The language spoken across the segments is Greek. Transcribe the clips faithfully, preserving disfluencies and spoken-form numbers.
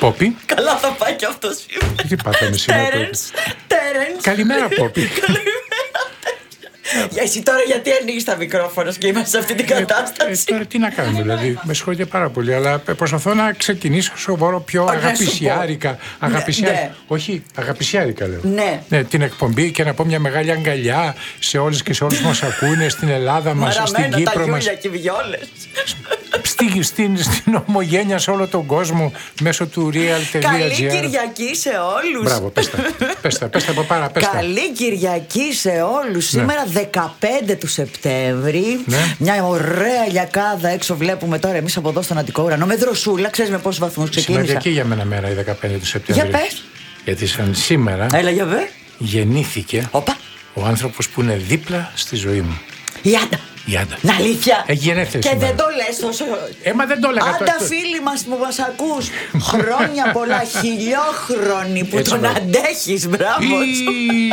Πόπι. Καλά θα πάει κι αυτό σήμερα. Τι πάθαμε σήμερα. Τέρενς. Καλημέρα, Πόπι. Εσύ τώρα γιατί ανοίγεις τα μικρόφωνα και είμαστε σε αυτή την κατάσταση? Ε, τώρα τι να κάνουμε, δηλαδή, με συγχωρείτε πάρα πολύ, αλλά προσπαθώ να ξεκινήσω σοβαρό πιο αγαπησιάρικα. Αγαπησιάρικα. Ναι. Όχι, αγαπησιάρικα λέω. Ναι. Ναι, την εκπομπή και να πω μια μεγάλη αγκαλιά σε όλες και σε όλους που μας ακούνε στην Ελλάδα μας, στην Κύπρο μας. Τα και βιόλες. Στην, στην, στην ομογένεια σε όλο τον κόσμο μέσω του real.gr. Καλή Κυριακή σε όλους. Μπράβο, πες τα, πες τα, πες τα από πάρα, πες τα. Καλή Κυριακή σε όλους. Ναι. Σήμερα δεκαπέντε του Σεπτέμβρη. Ναι. Μια ωραία λιακάδα έξω βλέπουμε τώρα εμείς από εδώ στον Αττικό ουρανό. Με δροσούλα, ξέρεις με πόσους βαθμούς ξεκίνησα. Σημαντική για μένα μέρα η δεκαπέντε του Σεπτέμβρη. Για πες. Γιατί σαν σήμερα Έλα για βε. γεννήθηκε Οπα. ο άνθρωπος που είναι δίπλα στη ζωή μου. Η Άντα. Η Άντα. Να, αλήθεια. Έχει γενέθλια Και σήμερα. δεν το λες τόσο. Έμα δεν το έλεγα. Άντα, το... φίλοι μας που μας ακούς. Χρόνια πολλά, χιλιόχρονοι που Έτσι, τον μπράβο. αντέχεις. Μπράβο σου.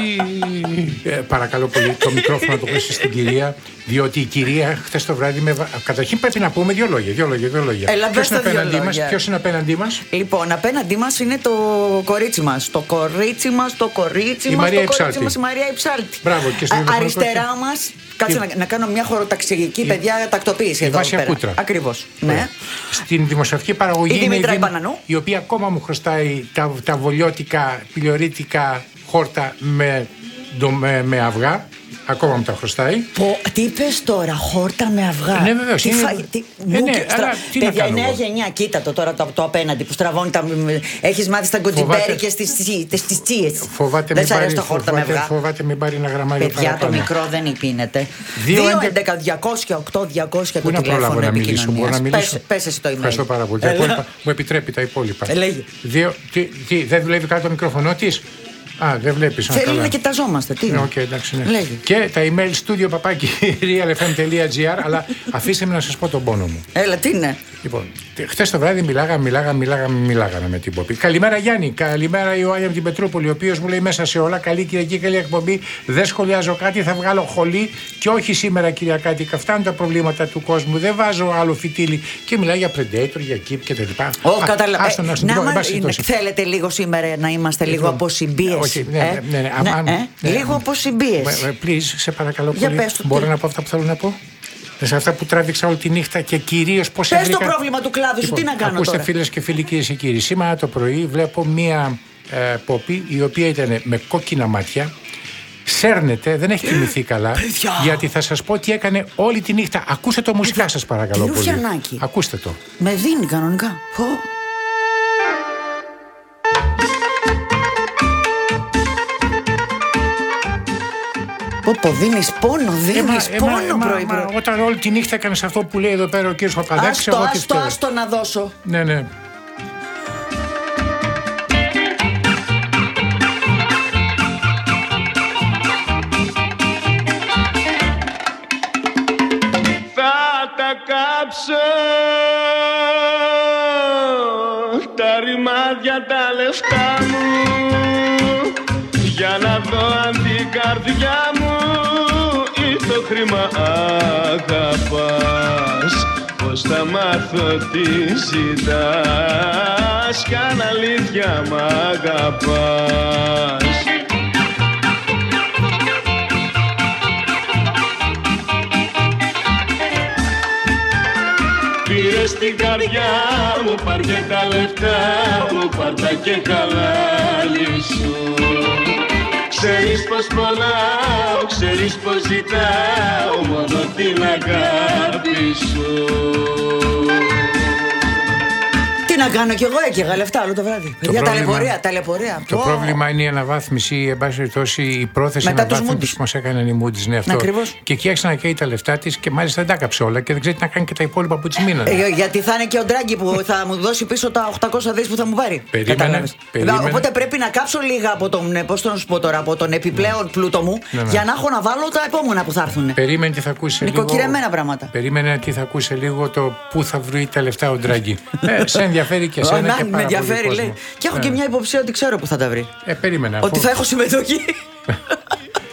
Ε, παρακαλώ πολύ το μικρόφωνο το πέσει στην κυρία. Διότι η κυρία χθες το βράδυ με... Καταρχήν πρέπει να πούμε δύο λόγια. Δύο λόγια, δύο λόγια. Έλα, Ποιος πες είναι τα δύο απέναντί μας, λόγια. ποιος είναι απέναντί μας? Λοιπόν, απέναντί μας είναι το κορίτσι μας. Το κορίτσι μας, το κορίτσι Η μας, Μαρία το κορίτσι Υψάλτη. μας, η Μαρία Υψάλτη. Μπράβο, και στο Α, τηλεφωνικό αριστερά μας, κάτσε η... να, να κάνω μια χωροταξική παιδιά τακτοποίηση η εδώ Βάσια πέρα. Κούτρα. Ακριβώς. Ναι. Στην δημοσιογραφική παραγωγή Η είναι Δημήτρα η, Δήμ... Ιπανανού. η οποία ακόμα μου χρωστάει τα, τα βολιώτικα, πιλιορίτικα χόρτα με, με, με αυγά. Ακόμα μου τα χρωστάει. Πω, τι είπες τώρα, χόρτα με αυγά. Ναι, βεβαίως. Τι Είναι... φα... τι... Ε, Μου ναι, και... αλλά τι να παιδιά, κάνω νέα εγώ. γενιά, κοίτα το τώρα το, το απέναντι που στραβώνει τα. Έχεις μάθει στα κοτζιμπέρι και στις τσίες. Φοβάται δεν μην σ' αρέσει πάρει, το χόρτα με φοβάται, αυγά. φοβάται μην πάρει ένα γραμμάριο Παιδιά, το παραπάνω. μικρό δεν υπίνεται. δύο δύο έντεκα διακόσια οκτώ διακόσια το Πού να προλάβω τηλέφωνο να μιλήσω, μπορώ να επικοινωνίας. μιλήσω. Πες, πες εσύ το email. Ευχαριστώ πάρα πολύ. Τα υπόλοιπα, μου επιτρέπει τα υπόλοιπα. Ε, λέγε. Δύο, τι, τι, δεν δουλεύει κάτω το μικρόφωνο της? Α, δεν βλέπεις. Θέλει να κοιταζόμαστε. Τι είναι. Οκ, εντάξει, ναι. Λέγε. Και τα email studio παπάκι realfm.gr. Αλλά αφήστε με να σας πω τον πόνο μου. Έλα, τι είναι. Λοιπόν, χθες το βράδυ μιλάγαμε, μιλάγαμε, μιλάγαμε, μιλάγαμε με την Ποπή. Καλημέρα Γιάννη, καλημέρα Ιωάννη από την Πετρούπολη, ο οποίος μου λέει μέσα σε όλα: καλή Κυριακή, καλή εκπομπή. Δεν σχολιάζω κάτι, θα βγάλω χολή και όχι σήμερα Κυριακάτικα. Φτάνουν τα προβλήματα του κόσμου, δεν βάζω άλλο φιτίλι. Και μιλάει για Predator, για Keep κτλ. Όχι, καταλαβαίνω. Άστο να σου Να πω, μα- εν πάση είναι- περιπτώσει. Θέλετε λίγο σήμερα να είμαστε λίγο Λοιπόν, αποσυμπίες. όχι, ναι, ναι, ναι, ναι, Ναι, αμάν, ε, ναι. Λίγο αποσυμπίες. Ε, ε, Please, σε παρακαλώ Για πολύ. πες το, Μπορώ τι. να πω αυτά που θέλω να πω? Σε αυτά που τράβηξα όλη τη νύχτα και κυρίως πώς Πες έβρικα... το πρόβλημα του κλάδου σου, τι να κάνω ακούστε, τώρα. φίλες και φίλοι, κυρίες και κύριοι, σήμερα το πρωί βλέπω μία ε, Πόπη η οποία ήταν με κόκκινα μάτια. Σέρνεται, δεν έχει κοιμηθεί καλά. Παιδιά. Γιατί θα σας πω τι έκανε όλη τη νύχτα. Ακούστε το μουσικά σας παρακαλώ Κύριε πολύ. Ρουφιανάκη. Ακούστε το. Με δίνει κανονικά. Πω. Πω πω, δίνεις πόνο, δίνεις Έμα, πόνο έμα, πρωί μα, πρωί. όταν όλη τη νύχτα έκανες αυτό που λέει εδώ πέρα ο κύριος Παπαδάκης, Άστο, εγώ τι άστο, φταίω. άστο να δώσω. Ναι, ναι. Θα τα κάψω τα ρημάδια τα λεφτά μου για να δω αν την καρδιά μου ή το χρήμα αγαπάς. Πώς θα μάθω τι ζητάς κι αν αλήθεια μ' αγαπάς. Πήρες την καρδιά μου, πάρ' και τα λεφτά μου, πάρ' τα και χαλάλι σου. Ξέρεις πως πονάω, ξέρεις πως ζητάω μόνο την αγάπη σου. Τι να κάνω κι εγώ, έκαιγα λεφτά όλο το βράδυ. Για πρόβλημα- ταλαιπωρία, ταλαιπωρία. Το Πω. πρόβλημα είναι η αναβάθμιση, εν πάση περιπτώσει, η πρόθεση Μετά τους αναβάθμιση Moody's. που μας έκαναν οι Moody's. Ναι, αυτό. Ακριβώς. Και εκεί άρχισε να καίει τα λεφτά της και μάλιστα δεν τα κάψε όλα και δεν ξέρει τι να κάνει και τα υπόλοιπα που της μείνανε. Ε, γιατί θα είναι και ο Ντράγκη που θα μου δώσει πίσω τα οκτακόσια δις που θα μου πάρει. Περίμενε, Κατάλαβες. περίμενε. Οπότε πρέπει να κάψω λίγα από τον, ε, πώς το να σου πω τώρα, από τον επιπλέον πλούτο μου Ναι, ναι. για να έχω να βάλω τα επόμενα που θα έρθουν. Περίμενε τι θα ακούσει σε λίγο. Νοικοκυρεμένα πράγματα. Περίμενε τι θα ακούσει σε λίγο το πού θα βρει τα λεφτά ο Ντράγκη. ε, σε ενδιαφέρει και Ω, εσένα να, και με πάρα πολύ ενδιαφέρει, κόσμο. λέει. Και έχω Ναι. και μια υποψία ότι ξέρω που θα τα βρει. Ε, περίμενα. Ότι θα έχω συμμετοχή.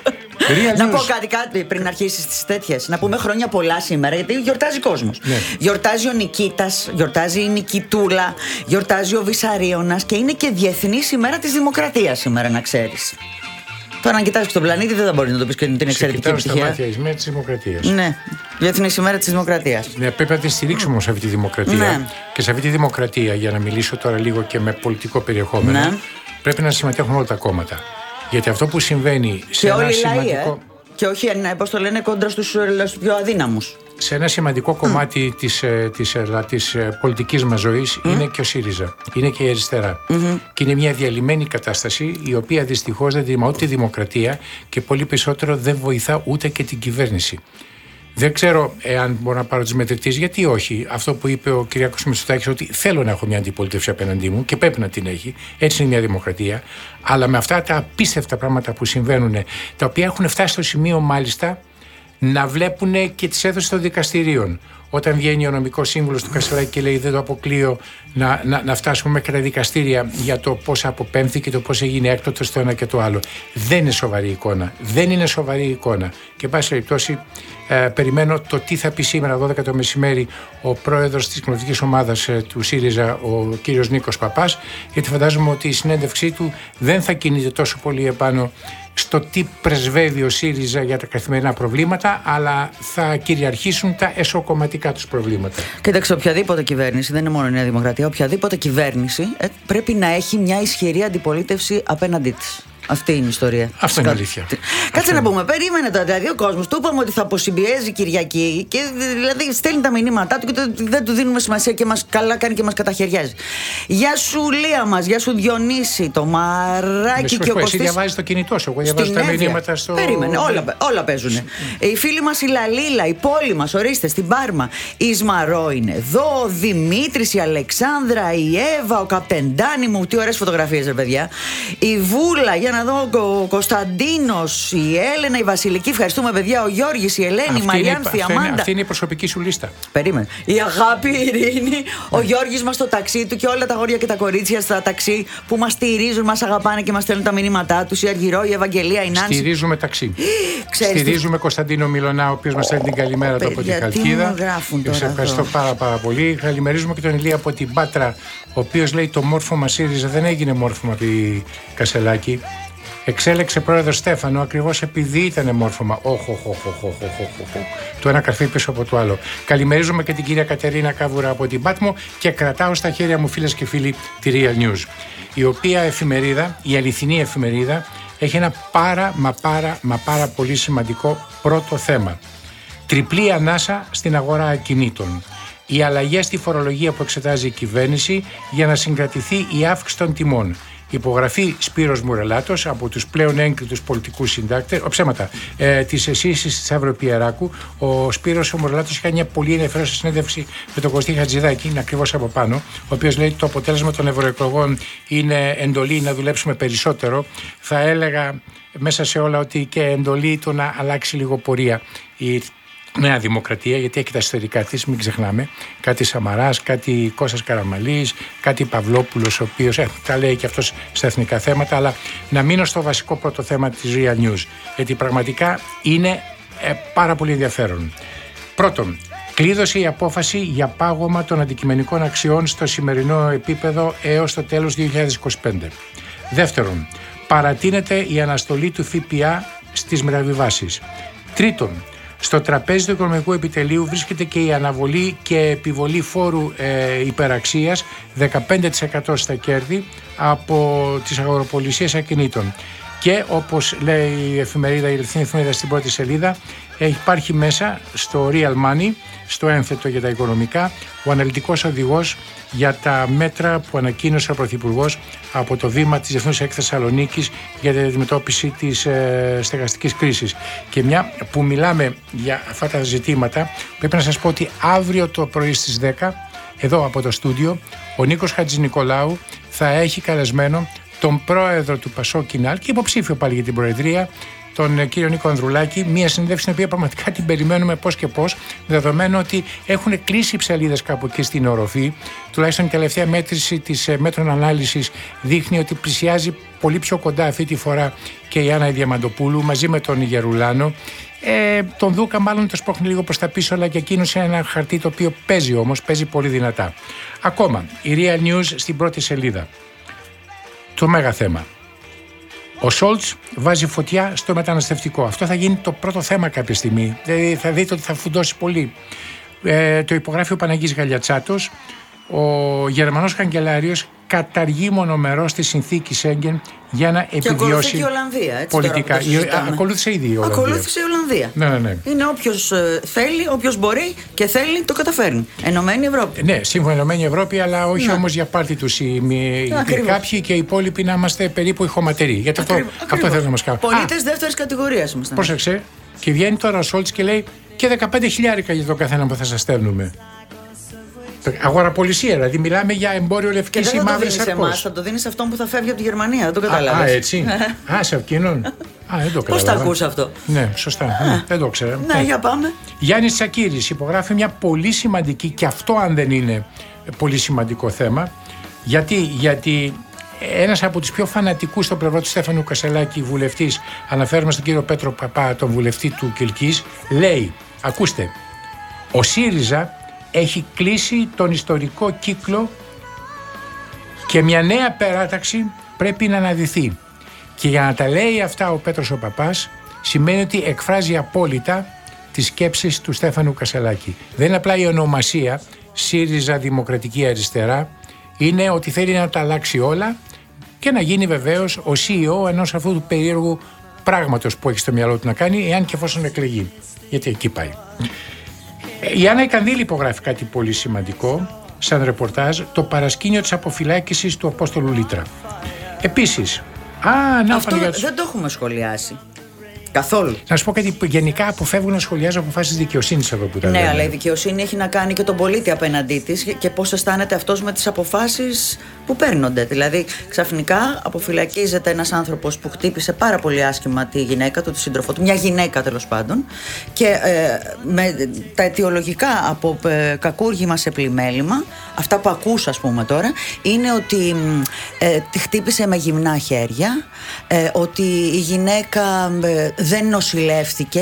Να πω κάτι, κάτι πριν αρχίσει τις τέτοιες. Να πούμε χρόνια πολλά σήμερα, γιατί γιορτάζει κόσμος. Ναι. Γιορτάζει ο Νικήτας, γιορτάζει η Νικητούλα, γιορτάζει ο Βυσαρίωνας και είναι και Διεθνής ημέρα της Δημοκρατίας σήμερα, να ξέρεις. Τώρα, αν κοιτάξει τον πλανήτη, δεν θα μπορεί να το πει και την εξαιρετική επιτυχία. Κοιτάω στα μάτια, η ημέρα της Δημοκρατίας. Ναι, Διεθνής ημέρα της Δημοκρατίας. Ναι, πρέπει να τη στηρίξουμε όμως αυτή τη δημοκρατία. Ναι. Και σε αυτή τη δημοκρατία, για να μιλήσω τώρα λίγο και με πολιτικό περιεχόμενο, ναι, πρέπει να συμμετέχουν όλα τα κόμματα. Γιατί αυτό που συμβαίνει σε και ένα όλοι σημαντικό. Λαοί, ε? Και όχι, πώς το λένε, κόντρα στους πιο αδύναμους. Σε ένα σημαντικό κομμάτι mm. της, της, της, της πολιτικής μας ζωής mm. είναι και ο ΣΥΡΙΖΑ, είναι και η αριστερά. Mm-hmm. Και είναι μια διαλυμένη κατάσταση, η οποία δυστυχώς δεν δημιουργεί ούτε δημοκρατία και πολύ περισσότερο δεν βοηθά ούτε και την κυβέρνηση. Δεν ξέρω εάν μπορώ να πάρω τις μετρητές, γιατί όχι. Αυτό που είπε ο Κυριάκος Μητσοτάκης, ότι θέλω να έχω μια αντιπολίτευση απέναντί μου και πρέπει να την έχει. Έτσι είναι μια δημοκρατία. Αλλά με αυτά τα απίστευτα πράγματα που συμβαίνουν, τα οποία έχουν φτάσει στο σημείο μάλιστα να βλέπουν και τις αίθουσες των δικαστηρίων. Όταν βγαίνει ο νομικός σύμβουλος του Κασελάκη και λέει δεν το αποκλείω να, να, να φτάσουμε μέχρι τα δικαστήρια για το πώς αποπέμφθηκε, το πώς έγινε έκτοτε το ένα και το άλλο. Δεν είναι σοβαρή εικόνα. Δεν είναι σοβαρή εικόνα. Και πάση περιπτώσει, ε, περιμένω το τι θα πει σήμερα δώδεκα το μεσημέρι ο πρόεδρος της κοινοβουλευτικής ομάδας ε, του ΣΥΡΙΖΑ, ο κύριος Νίκος Παπάς, γιατί φαντάζομαι ότι η συνέντευξή του δεν θα κινείται τόσο πολύ επάνω στο τι πρεσβεύει ο ΣΥΡΙΖΑ για τα καθημερινά προβλήματα, αλλά θα κυριαρχήσουν τα εσωκομματικά τους προβλήματα. Κοίταξε, οποιαδήποτε κυβέρνηση, δεν είναι μόνο η Νέα Δημοκρατία, οποιαδήποτε κυβέρνηση ε, πρέπει να έχει μια ισχυρή αντιπολίτευση απέναντί της. Αυτή είναι η ιστορία. Αυτό είναι αλήθεια. Κάτσε να πούμε, περίμενε τώρα. Δηλαδή, ο κόσμος του είπαμε ότι θα αποσυμπιέζει Κυριακή και δηλαδή στέλνει τα μηνύματά του και το, δεν του δίνουμε σημασία και μας καλά κάνει και μας καταχαιριάζει. Γεια σου, Λία μας, γεια σου, Διονύση, το Μαράκι και ο Κωστής. Εσύ διαβάζεις το κινητό σου, εγώ διαβάζω τα μηνύματα στο. Περίμενε, όλα, όλα παίζουν. Η φίλη μας η Λαλίλα, η πόλη μας, ορίστε, στην Πάρμα. Η Ισμαρό είναι εδώ, ο Δημήτρης, η Αλεξάνδρα, η Εύα, ο Καπτεντάνη μου. Τι ωραίες φωτογραφίες, ρε παιδιά. Η Βούλα, για να δω, ο Κωνσταντίνος, η Έλενα, η Βασιλική, ευχαριστούμε παιδιά, ο Γιώργης, η Ελένη, η Μαριάνθη, η Αμάντα. Αυτή είναι η προσωπική σου λίστα. Περίμενε. Η Αγάπη, η Ειρήνη, ο Γιώργης μας στο ταξί του και όλα τα αγόρια και τα κορίτσια στα ταξί που μας στηρίζουν, μας αγαπάνε και μας στέλνουν τα μηνύματά τους. Η Αργυρό, η Ευαγγελία, η Νάνση. Στηρίζουμε ταξί. Στηρίζουμε τι... Κωνσταντίνο Μιλωνά, ο οποίος μας στέλνει την καλημέρα του από την Χαλκίδα. Σε ευχαριστώ πάρα, πάρα πολύ. Καλημερίζουμε και τον Ηλία από την Πάτρα, ο οποίος λέει το μόρφωμα ΣΥΡΙΖΑ δεν έγινε μόρφωμα επί Κασελάκη. Εξέλεξε πρόεδρο Στέφανο ακριβώς επειδή ήταν μόρφωμα. Όχ, όχ, όχ, όχ, όχ, όχ. Το ένα καρφί πίσω από το άλλο. Καλημερίζουμε και την κυρία Κατερίνα Κάβουρα από την Πάτμο και κρατάω στα χέρια μου, φίλες και φίλοι, τη Real News. Η οποία εφημερίδα, η αληθινή εφημερίδα, έχει ένα πάρα μα πάρα μα πάρα πολύ σημαντικό πρώτο θέμα. Τριπλή ανάσα στην αγορά ακινήτων. Οι αλλαγές στη φορολογία που εξετάζει η κυβέρνηση για να συγκρατηθεί η αύξηση των τιμών. Υπογραφή Σπύρος Μουρελάτος από τους πλέον έγκριτους πολιτικούς συντάκτες, ο ψέματα, ε, της εσύσης της Αυρωπιεράκου. Ο Σπύρος ο Μουρελάτος είχε μια πολύ ενδιαφέρουσα συνέντευξη με τον Κωστή Χατζηδάκη, είναι ακριβώς από πάνω, ο οποίος λέει το αποτέλεσμα των ευρωεκλογών είναι εντολή να δουλέψουμε περισσότερο. Θα έλεγα μέσα σε όλα ότι και εντολή το να αλλάξει λίγο πορεία η Νέα Δημοκρατία, γιατί έχει τα ιστορικά της, μην ξεχνάμε. Κάτι Σαμαράς, κάτι Κώστας Καραμαλής, κάτι Παυλόπουλος, ο οποίος ε, τα λέει και αυτός στα εθνικά θέματα. Αλλά να μείνω στο βασικό πρώτο θέμα της Real News, γιατί πραγματικά είναι ε, πάρα πολύ ενδιαφέρον. Πρώτον, κλείδωσε η απόφαση για πάγωμα των αντικειμενικών αξιών στο σημερινό επίπεδο έως το τέλος δύο χιλιάδες είκοσι πέντε. Δεύτερον, παρατείνεται η αναστολή του ΦΠΑ στις μεταβιβάσεις. Τρίτον, στο τραπέζι του οικονομικού επιτελείου βρίσκεται και η αναβολή και επιβολή φόρου ε, υπεραξίας δεκαπέντε τοις εκατό στα κέρδη από τις αγοροπολισίες ακινήτων. Και όπως λέει η εφημερίδα, η Ελευθερία Εφημερίδα στην πρώτη σελίδα, υπάρχει μέσα στο Real Money, στο ένθετο για τα οικονομικά, ο αναλυτικός οδηγός για τα μέτρα που ανακοίνωσε ο Πρωθυπουργός από το βήμα της Διεθνούς Έκθεσης Θεσσαλονίκης για την αντιμετώπιση της ε, στεγαστικής κρίσης. Και μια που μιλάμε για αυτά τα ζητήματα, πρέπει να σας πω ότι αύριο το πρωί στις δέκα, εδώ από το στούντιο, ο Νίκος Χατζηνικολάου θα έχει καλεσμένο τον πρόεδρο του Πασόκ Κινάλ και υποψήφιο πάλι για την Προεδρία, τον κύριο Νίκο Ανδρουλάκη. Μια συνέντευξη την οποία πραγματικά την περιμένουμε πώς και πώς, δεδομένου ότι έχουν κλείσει οι ψαλίδες κάπου εκεί στην οροφή. Τουλάχιστον η τελευταία μέτρηση της μέτρων ανάλυσης δείχνει ότι πλησιάζει πολύ πιο κοντά αυτή τη φορά και η Άννα Διαμαντοπούλου μαζί με τον Γερουλάνο. Ε, τον Δούκα μάλλον το σπρώχνει λίγο προς τα πίσω, αλλά και εκείνο σε ένα χαρτί το οποίο παίζει όμως, παίζει πολύ δυνατά. Ακόμα, η Real News στην πρώτη σελίδα. Το μέγα θέμα. Ο Σόλτς βάζει φωτιά στο μεταναστευτικό. Αυτό θα γίνει το πρώτο θέμα κάποια στιγμή. Δηλαδή θα δείτε ότι θα φουντώσει πολύ. Ε, το υπογράφει ο Παναγής Γαλιατσάτος. Ο Γερμανός Καγκελάριος καταργεί μονομερώς τη συνθήκη Σέγγεν για να και επιβιώσει και η Ολλανδία, έτσι, πολιτικά. Η, ακολούθησε ήδη η Ολλανδία. Ακολούθησε η Ολλανδία. Ναι, ναι, ναι. Είναι όποιος ε, θέλει, όποιος μπορεί και θέλει, το καταφέρνει. Ενωμένη Ευρώπη. Ναι, σύμφωνα Ενωμένη Ευρώπη, αλλά όχι ναι. όμως για πάρτι τους οι, οι, οι κάποιοι και οι υπόλοιποι να είμαστε περίπου ηχοματεροί. Γιατί αυτό, αυτό θέλω να μας κάνω. Πολίτες δεύτερης κατηγορίας ήμασταν. Πρόσεξε, και βγαίνει τώρα ο Σόλτς και λέει και δεκαπέντε χιλιάρικα για το καθένα που θα σας στέλνουμε. Αγοραπολισία, δηλαδή μιλάμε για εμπόριο λευκής ή μαύρης σαρκός. Και δεν θα το δίνεις εμάς, θα το δίνεις αυτόν που θα φεύγει από τη Γερμανία, δεν το καταλάβεις. Α, έτσι. Α, σε εκείνον. Α, δεν το Πώς τα ακούς αυτό? Ναι, σωστά. Α, δεν το ξέρω. Ναι, για πάμε. Γιάννης Τσακίρης υπογράφει μια πολύ σημαντική, και αυτό αν δεν είναι πολύ σημαντικό θέμα. Γιατί, γιατί ένας από τους πιο φανατικούς στο πλευρό του Στέφανου Κασελάκη, βουλευτής, αναφέρομαι στον κύριο Πέτρο Παπά, τον βουλευτή του Κιλκής, λέει, ακούστε, ο ΣΥΡΙΖΑ έχει κλείσει τον ιστορικό κύκλο και μια νέα περάταξη πρέπει να αναδυθεί. Και για να τα λέει αυτά ο Πέτρος ο Παπάς, σημαίνει ότι εκφράζει απόλυτα τις σκέψεις του Στέφανου Κασελάκη. Δεν είναι απλά η ονομασία ΣΥΡΙΖΑ Δημοκρατική Αριστερά, είναι ότι θέλει να τα αλλάξει όλα και να γίνει βεβαίως ο σι ι ο ενός αυτού του περίεργου πράγματος που έχει στο μυαλό του να κάνει, εάν και εφόσον εκλεγεί. Γιατί εκεί πάει. Η Άννα Ικανδύλη υπογράφει κάτι πολύ σημαντικό σαν ρεπορτάζ, το παρασκήνιο της αποφυλάκησης του Απόστολου Λίτρα. Επίσης, α, να αυτό για τους... δεν το έχουμε σχολιάσει καθόλου. Να σου πω κάτι, γενικά αποφεύγουν να σχολιάζω αποφάσεις δικαιοσύνης εδώ που τα Ναι, λέμε. αλλά η δικαιοσύνη έχει να κάνει και τον πολίτη απέναντί της και πώς αισθάνεται αυτός με τις αποφάσεις που παίρνονται. Δηλαδή, ξαφνικά αποφυλακίζεται ένας άνθρωπος που χτύπησε πάρα πολύ άσχημα τη γυναίκα του, τη σύντροφό του, μια γυναίκα τέλος πάντων, και ε, με τα αιτιολογικά από ε, κακούργημα σε πλημέλημα, αυτά που ακούς, ας πούμε τώρα, είναι ότι ε, τη χτύπησε με γυμνά χέρια, ε, ότι η γυναίκα ε, δεν νοσηλεύθηκε,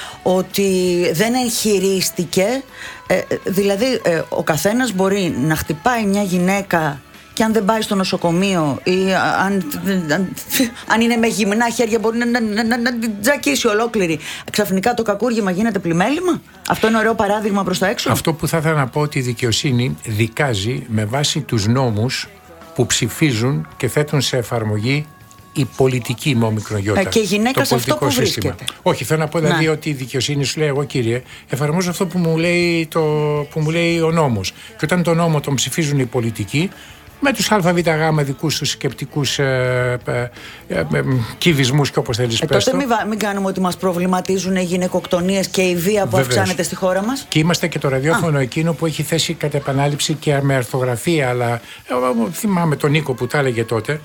ότι δεν εγχειρίστηκε. Ε, δηλαδή ε, ο καθένας μπορεί να χτυπάει μια γυναίκα και αν δεν πάει στο νοσοκομείο ή αν, αν, αν είναι με γυμνά χέρια μπορεί να, να, να, να, να την τζακίσει ολόκληρη. Ξαφνικά το κακούργημα γίνεται πλημέλημα. Αυτό είναι ωραίο παράδειγμα προς τα έξω. Αυτό που θα ήθελα να πω, ότι η δικαιοσύνη δικάζει με βάση τους νόμους που ψηφίζουν και θέτουν σε εφαρμογή η πολιτική με ομικρογιώτα. Ε, και η γυναίκα σε αυτό που σύστημα. βρίσκεται. Όχι, θέλω να πω δηλαδή να. ότι η δικαιοσύνη σου λέει, εγώ κύριε, εφαρμόζω αυτό που μου λέει, το, που μου λέει ο νόμος. Και όταν τον νόμο τον ψηφίζουν οι πολιτικοί, με τους ΑΒΓ δικούς τους σκεπτικούς ε, ε, ε, ε, κυβισμούς και όπως θέλεις ε, πες τότε το. μην, μην κάνουμε ότι μας προβληματίζουν οι γυναικοκτονίες και η βία που Βεβαίως. αυξάνεται στη χώρα μας. Και είμαστε και το ραδιόφωνο Α. εκείνο που έχει θέσει κατ' επανάληψη και με αρθογραφία, αλλά ε, θυμάμαι τον Νίκο που τα έλεγε τότε,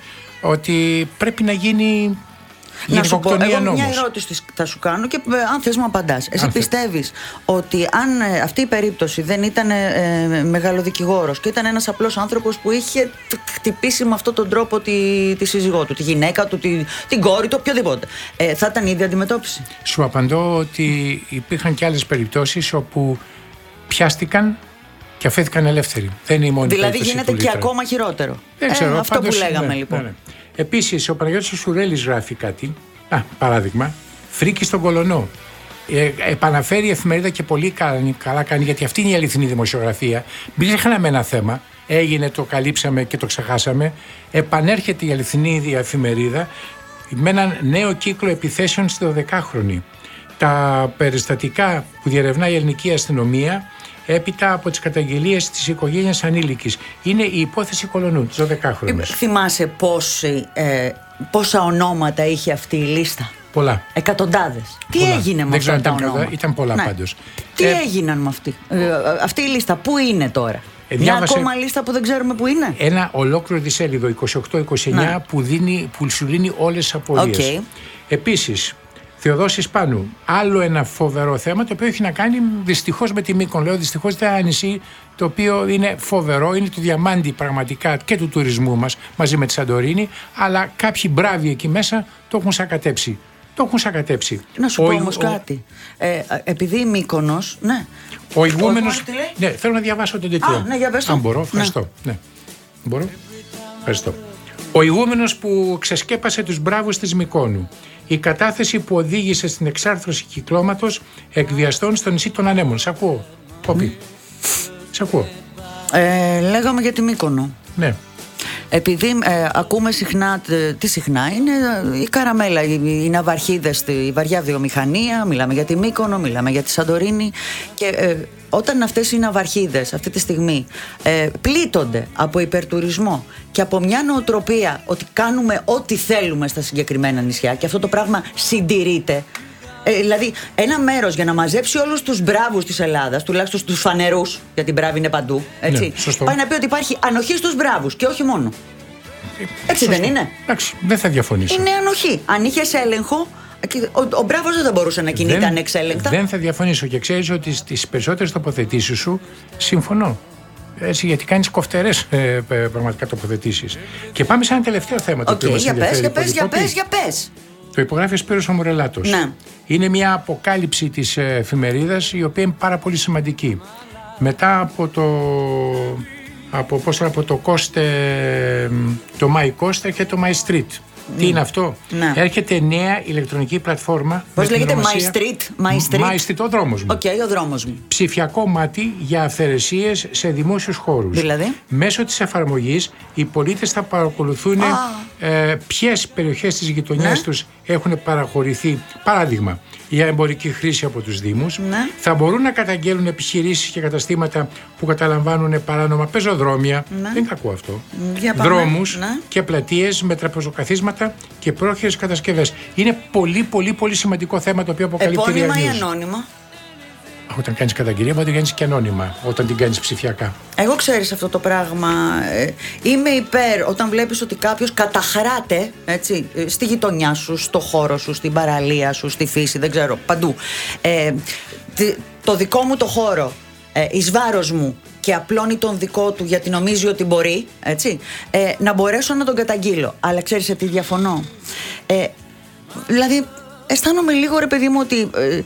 ότι πρέπει να γίνει Να σου πω, εγώ νόμος. μια ερώτηση θα σου κάνω και ε, αν θες μου απαντάς. Εσύ πιστεύεις ότι αν ε, αυτή η περίπτωση δεν ήταν ε, ε, μεγαλοδικηγόρος και ήταν ένας απλός άνθρωπος που είχε χτυπήσει με αυτόν τον τρόπο τη, τη σύζυγό του, τη γυναίκα του, τη, την κόρη του, οποιοδήποτε, ε, θα ήταν η ίδια αντιμετώπιση? Σου απαντώ ότι υπήρχαν και άλλες περιπτώσεις όπου πιάστηκαν και αφέθηκαν ελεύθεροι. Δεν είναι η μόνη δηλαδή περίπτωση. Δηλαδή γίνεται του και ακόμα χειρότερο. Δεν ξέρω, ε, αυτό πάντως, που λέγαμε ναι, λοιπόν. Ναι, ναι. Επίσης, ο Παναγιώτης Σουρέλης γράφει κάτι. Α, παράδειγμα, φρίκη στον Κολονό. Ε, επαναφέρει η εφημερίδα και πολύ καλά, καλά κάνει, γιατί αυτή είναι η αληθινή δημοσιογραφία. Μην ξεχνάμε ένα θέμα. Έγινε, το καλύψαμε και το ξεχάσαμε. Επανέρχεται η αληθινή εφημερίδα με έναν νέο κύκλο επιθέσεων στη δωδεκάχρονη. Τα περιστατικά που διερευνά η ελληνική αστυνομία έπειτα από τις καταγγελίες της οικογένειας ανήλικης. Είναι η υπόθεση Κολονού, της δωδεκάχρονης. Θυμάσαι πόσοι, ε, πόσα ονόματα είχε αυτή η λίστα? Πολλά. Εκατοντάδες. Τι πολλά. έγινε με Δεν αυτά ξέρω, τα ήταν, ονόματα? ήταν πολλά ναι. πάντως. Τι ε, έγιναν με αυτή? Ε, αυτή η λίστα πού είναι τώρα? Ε, Μια διάβασε ακόμα λίστα που δεν ξέρουμε πού είναι. Ένα ολόκληρο δισέλιδο είκοσι οκτώ είκοσι εννιά ναι. που, δίνει, που σου λύνει όλες τις απορίες. Okay. Επίσης, Θεοδόση Πάνου. Άλλο ένα φοβερό θέμα το οποίο έχει να κάνει δυστυχώς με τη Μύκονο. Λέω δυστυχώς δεν είναι ένα νησί το οποίο είναι φοβερό, είναι το διαμάντι πραγματικά και του τουρισμού μας μαζί με τη Σαντορίνη, αλλά κάποιοι μπράβοι εκεί μέσα το έχουν σακατέψει. Το έχουν σακατέψει. Να σου ο, πω όμως ο... κάτι. Ε, επειδή η Μύκονος, ναι. Ο ηγούμενος. Ναι, θέλω να διαβάσω τον τίτλο. Α, ναι, για πες το. Αν μπορώ, ευχαριστώ. Ναι. Ναι. Μπορώ. Ευχαριστώ. Ο ηγούμενος που ξεσκέπασε τους μπράβους της Μυκόνου. Η κατάθεση που οδήγησε στην εξάρθρωση κυκλώματος εκβιαστών στο νησί των Ανέμων. Σ' ακούω. Πόπι. Mm. Σ' ακούω. Ε, λέγαμε για τη Μύκονο. Ναι. Επειδή ε, ακούμε συχνά, τι συχνά είναι η καραμέλα, οι, οι ναυαρχίδες, η βαριά βιομηχανία, μιλάμε για τη Μύκονο, μιλάμε για τη Σαντορίνη και ε, όταν αυτές οι ναυαρχίδες αυτή τη στιγμή ε, πλήττονται από υπερτουρισμό και από μια νοοτροπία ότι κάνουμε ό,τι θέλουμε στα συγκεκριμένα νησιά και αυτό το πράγμα συντηρείται. Ε, δηλαδή, ένα μέρος για να μαζέψει όλους τους μπράβους της Ελλάδας, τουλάχιστον τους φανερούς, γιατί μπράβοι είναι παντού, έτσι, ναι, πάει να πει ότι υπάρχει ανοχή στους μπράβους και όχι μόνο. Έτσι σωστό. Δεν είναι? Εντάξει, δεν θα διαφωνήσω. Είναι ανοχή. Αν είχες έλεγχο, ο, ο μπράβος δεν θα μπορούσε να κινείται δεν, ανεξέλεγκτα. Δεν θα διαφωνήσω και ξέρεις ότι στις περισσότερες τοποθετήσεις σου συμφωνώ. Έτσι, γιατί κάνεις κοφτερές ε, πραγματικά τοποθετήσεις. Και πάμε σε ένα τελευταίο θέμα. Okay, το για πες, για πες, για πες, για πες. Το υπογράφει ο Σπύρος ο Μουρελάτος. Ναι. Είναι μια αποκάλυψη της εφημερίδας η οποία είναι πάρα πολύ σημαντική. Μετά από το, από, πώς θα, από το, Coste, το My Coste και το My Street. Mm. Τι είναι αυτό? Ναι. Έρχεται νέα ηλεκτρονική πλατφόρμα. Πώς λέγεται? My Street. My Street. My Street, ο δρόμος μου. Okay, ο δρόμος μου. Ψηφιακό μάτι για αυθαιρεσίες σε δημόσιους χώρους. Δηλαδή? Μέσω της εφαρμογής οι πολίτες θα παρακολουθούν ah. ε, ποιες περιοχές της γειτονιάς ναι. τους έχουν παραχωρηθεί. Παράδειγμα, για εμπορική χρήση από τους Δήμους. Ναι. Θα μπορούν να καταγγέλνουν επιχειρήσεις και καταστήματα που καταλαμβάνουν παράνομα πεζοδρόμια. Ναι. Δεν κακό αυτό. Δρόμους ναι. και πλατείες με τραπεζοκαθίσματα και πρόχειρες κατασκευές. Είναι πολύ πολύ πολύ σημαντικό θέμα το οποίο αποκαλύπτει η επώνυμα ή ανώνυμα? Όταν κάνεις καταγγελία, μπορεί να την κάνεις και ανώνυμα, όταν την κάνεις ψηφιακά. Εγώ ξέρεις αυτό το πράγμα. Ε, είμαι υπέρ όταν βλέπεις ότι κάποιος καταχράται έτσι, στη γειτονιά σου, στο χώρο σου, στην παραλία σου, στη φύση, δεν ξέρω, παντού. Ε, το δικό μου το χώρο, ε, εις βάρος μου και απλώνει τον δικό του γιατί νομίζει ότι μπορεί, έτσι, ε, να μπορέσω να τον καταγγείλω. Αλλά ξέρεις σε τι διαφωνώ? Ε, δηλαδή, αισθάνομαι λίγο ρε παιδί μου ότι... Ε,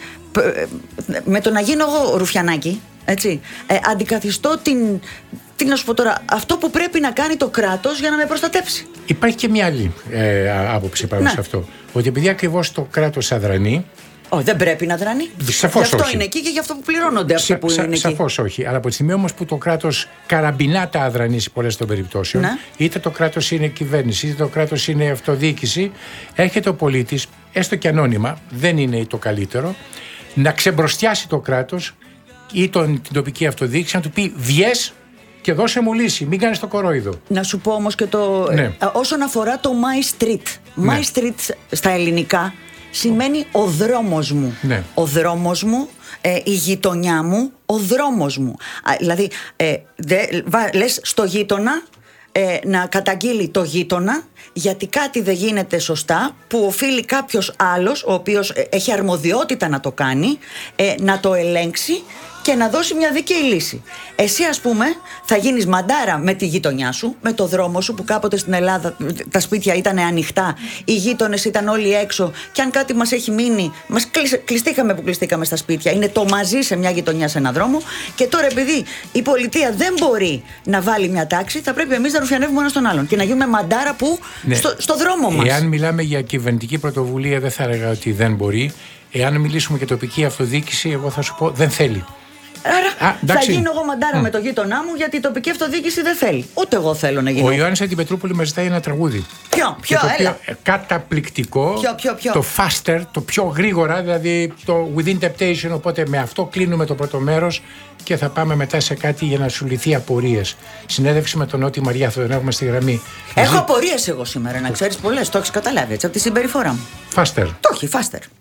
με το να γίνω εγώ ρουφιανάκι, έτσι, ε, αντικαθιστώ την, τι να σου πω τώρα, αυτό που πρέπει να κάνει το κράτος για να με προστατεύσει. Υπάρχει και μια άλλη ε, άποψη πάνω ναι. σε αυτό. Ότι επειδή ακριβώς το κράτος αδρανεί. Όχι, δεν πρέπει να δρανεί. Σαφώς γι' αυτό όχι. είναι εκεί και γι' αυτό που πληρώνονται αυτοί που σα, είναι σα, εκεί. Σαφώς όχι. Αλλά από τη στιγμή όμως που το κράτος καραμπινά τα αδρανεί σε πολλές των περιπτώσεων, ναι. είτε το κράτος είναι κυβέρνηση, είτε το κράτος είναι αυτοδιοίκηση, έρχεται ο πολίτης, έστω και ανώνυμα, δεν είναι το καλύτερο, να ξεμπροστιάσει το κράτος ή τον, την τοπική αυτοδιοίκηση, να του πει βγες και δώσε μου λύση, μην κάνεις το κορόιδο. Να σου πω όμως και το... Ναι. Ε, όσον αφορά το My Street. Ναι. My Street στα ελληνικά σημαίνει ο δρόμος μου. Ναι. Ο δρόμος μου, ε, η γειτονιά μου, ο δρόμος μου. Α, δηλαδή, ε, δε, βα, λες στο γείτονα ε, να καταγγείλει το γείτονα γιατί κάτι δεν γίνεται σωστά που οφείλει κάποιος άλλος ο οποίος έχει αρμοδιότητα να το κάνει, ε, να το ελέγξει και να δώσει μια δίκαιη λύση. Εσύ ας πούμε θα γίνεις μαντάρα με τη γειτονιά σου, με το δρόμο σου που κάποτε στην Ελλάδα τα σπίτια ήταν ανοιχτά, οι γείτονες ήταν όλοι έξω και αν κάτι μας έχει μείνει, μας κλειστήκαμε που κλειστήκαμε στα σπίτια, είναι το μαζί σε μια γειτονιά σε ένα δρόμο και τώρα επειδή η πολιτεία δεν μπορεί να βάλει μια τάξη θα πρέπει εμείς να ρουφιανεύουμε ένα στον άλλον και να γίνουμε μαντάρα που ναι. στο, στο δρόμο μας. Εάν μιλάμε για κυβερνητική πρωτοβουλία δεν θα έλεγα ότι δεν μπορεί. Εάν μιλήσουμε για τοπική αυτοδιοίκηση εγώ θα σου πω δεν θέλει. Άρα Α, θα γίνω εγώ μαντάρα mm. με το γείτονά μου γιατί η τοπική αυτοδιοίκηση δεν θέλει. Ούτε εγώ θέλω να γίνω. Ο Ιωάννης από την Πετρούπολη μας ζητάει ένα τραγούδι. Ποιο, ποιο, το έλα. Οποίο, καταπληκτικό. Ποιο, ποιο, ποιο. Το faster, το πιο γρήγορα, δηλαδή το within temptation. Οπότε με αυτό κλείνουμε το πρώτο μέρος και θα πάμε μετά σε κάτι για να σου λυθεί απορίες. Συνέντευξη με τον Νότι Μαριά, θα τον έχουμε στη γραμμή. Έχω απορίες εγώ σήμερα, να ξέρεις πολλές. Το έχεις καταλάβει έτσι από τη συμπεριφορά μου. Faster. Το όχι, faster.